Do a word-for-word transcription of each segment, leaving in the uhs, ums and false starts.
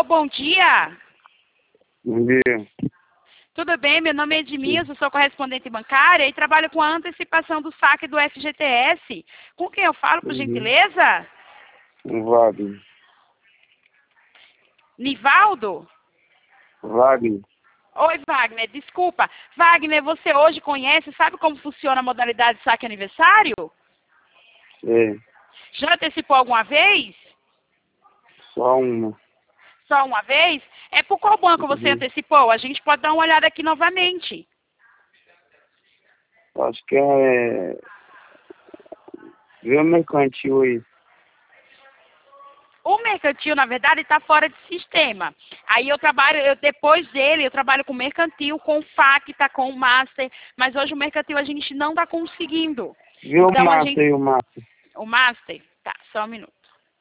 Alô, bom dia. Bom dia. Tudo bem? Meu nome é Edmilson, sou correspondente bancária e trabalho com a antecipação do saque do F G T S. Com quem eu falo, por Uhum. gentileza? Um Wagner. Nivaldo? Wagner. Oi, Wagner, desculpa. Wagner, você hoje conhece, sabe como funciona a modalidade de saque aniversário? É, Já antecipou alguma vez? só uma. Só uma vez? É por qual banco você Uhum. antecipou? A gente pode dar uma olhada aqui novamente. Acho que é... Vê o mercantil aí. O mercantil, na verdade, está fora de sistema. Aí eu trabalho, eu, depois dele, eu trabalho com mercantil, com Facta, com Master, mas hoje o mercantil a gente não está conseguindo. Vê o Então a Márcio gente... aí, o Márcio. O Master? Tá, só um minuto.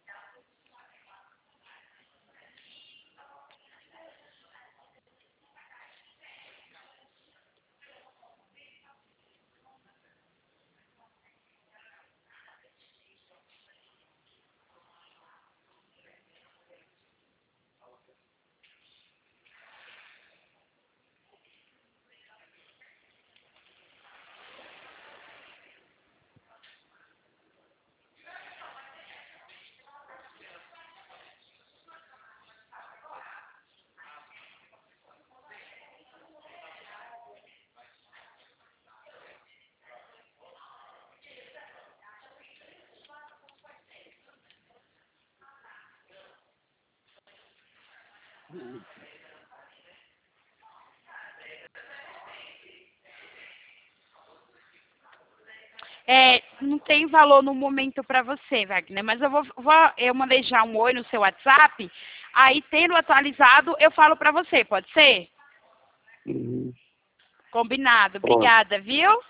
É, não tem valor no momento para você, Wagner, mas eu vou, vou eu mandei já um oi no seu WhatsApp, aí tendo atualizado, eu falo para você, pode ser? Uhum. Combinado. Pode. Obrigada, viu?